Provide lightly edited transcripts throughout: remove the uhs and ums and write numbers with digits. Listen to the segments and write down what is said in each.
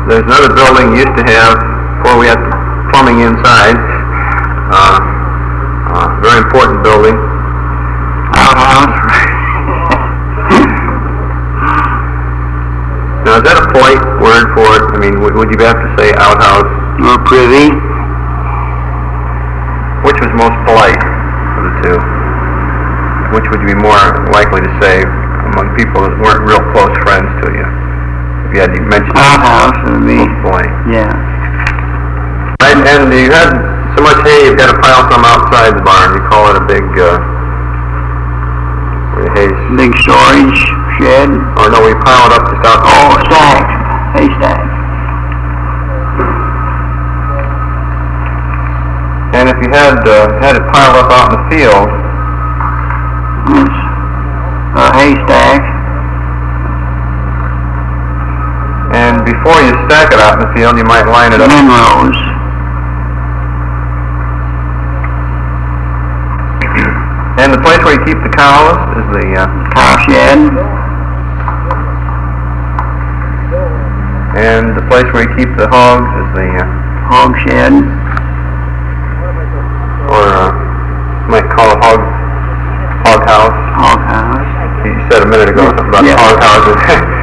there's another building you used to have before we had plumbing inside. Very important building. Outhouse. Now, is that a polite word for it? I mean, would you have to say outhouse? Or privy. Which was most polite of the two? Which would you be more likely to say among people that weren't real close friends to you? If you had to mention outhouse would be most polite. Yeah. And you had so much hay, you've got to pile some outside the barn. You call it a big hay. Big storage shed. Or no, we pile it up just outside. Oh, stack. Hay stack. And if you had it piled up out in the field, it's a haystack. And before you stack it out in the field, you might line it up. In rows. And the place where you keep the cows is the cow shed. And the place where you keep the hogs is the hog shed. Or you might call it hog house. Hog house. You said a minute ago something about hog houses.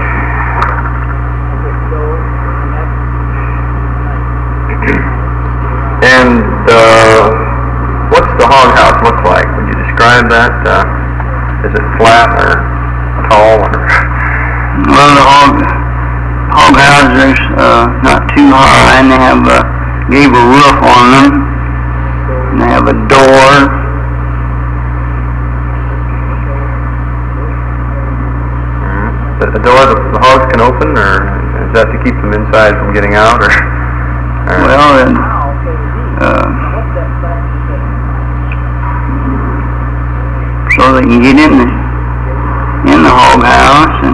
And what's the hog house look like? Would you describe that? Is it flat or tall? Or Well, the hog houses not too high, and they have a gable roof on them, and they have a door. The door the hogs can open, or is that to keep them inside from getting out? Or well, and so they can get in the hog house. And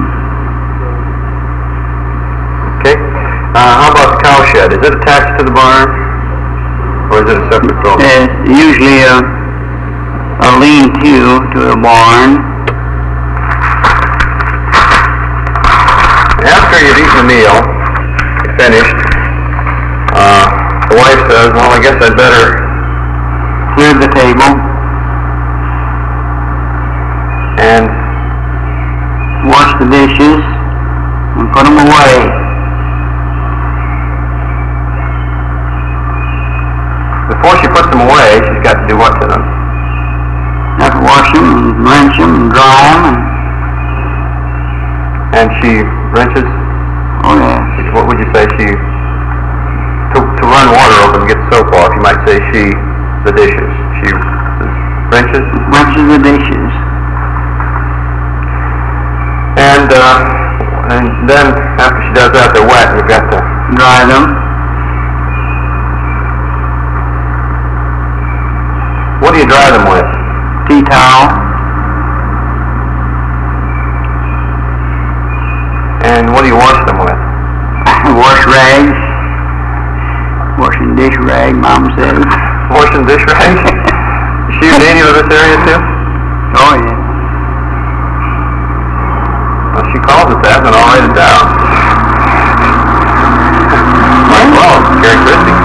okay. How about the cow shed? Is it attached to the barn, or is it a separate building? It's usually a lean-to to the barn. After you've eaten the meal, you're finished, the wife says, well, I guess I'd better clear the table and wash the dishes and put them away. Before she puts them away, she's got to do what to them? Have to wash them and rinse them and dry them. And she rinses? Oh, yeah. What would you say she... To run water over and get soap off, you might say the dishes. She rinses? Rinses the dishes. And then, after she does that, they're wet. You've got to dry them. What do you dry them with? Tea towel. And what do you wash them with? Wash rags. Washing dish rag, Mom says. Washing dish rag? Is she a native of this area too? Oh, yeah. Well, she calls it that, and I'll write it down. Well, characteristic.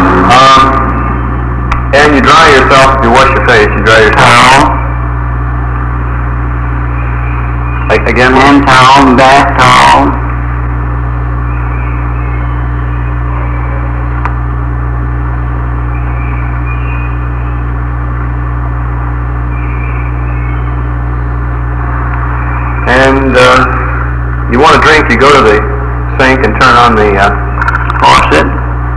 And you dry yourself, you wash your face, you dry your towel. Again? Hand towel, bath towel. And you want a drink, you go to the sink and turn on the faucet.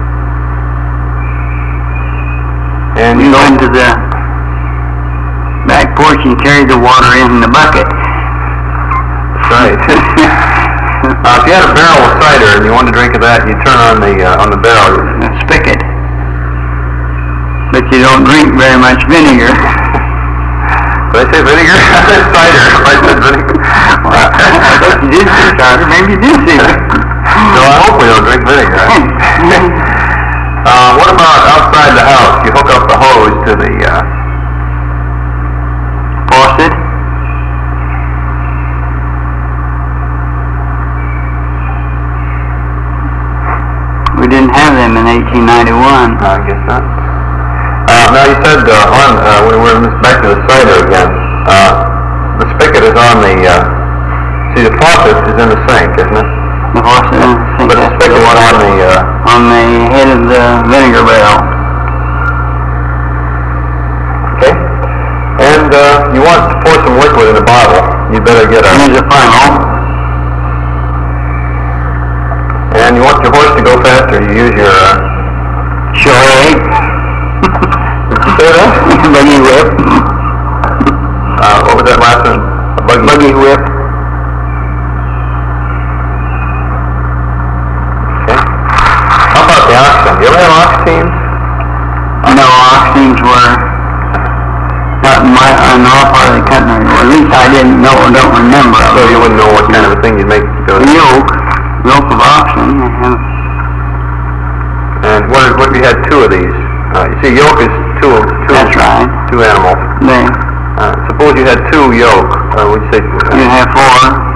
And you go into the back porch and carry the water in the bucket. Right. If you had a barrel of cider and you wanted to drink of that, you turn on the barrel. Spigot. But you don't drink very much vinegar. Did I say vinegar? I said cider. I said vinegar. I thought you did say cider. Maybe you did say it. So I hope we don't drink vinegar. What about outside the house? You hook up the hose to the faucet. We didn't have them in 1891. I guess not. Now you said when we're back to the cider again, the spigot is on the, see the faucet is in the sink, isn't it? The faucet in the sink. But the spigot is on the head of the vinegar barrel. Okay. And you want to pour some liquid in a bottle. You better get Use a funnel. And you want your horse to go faster, you use your Sure. say that? Buggy whip. What was that last one? A Buggy whip. Okay. How about the oxen? You ever have ox teams? No, ox teams were not in our part of the country. Or at least I didn't know or don't remember. So you wouldn't know what kind of a thing you'd make go to. Yoke of oxen. And what if you had two of these? You see, yoke is two. That's right. Two animals. They. Suppose you had two yoke. Would you say? You'd have four.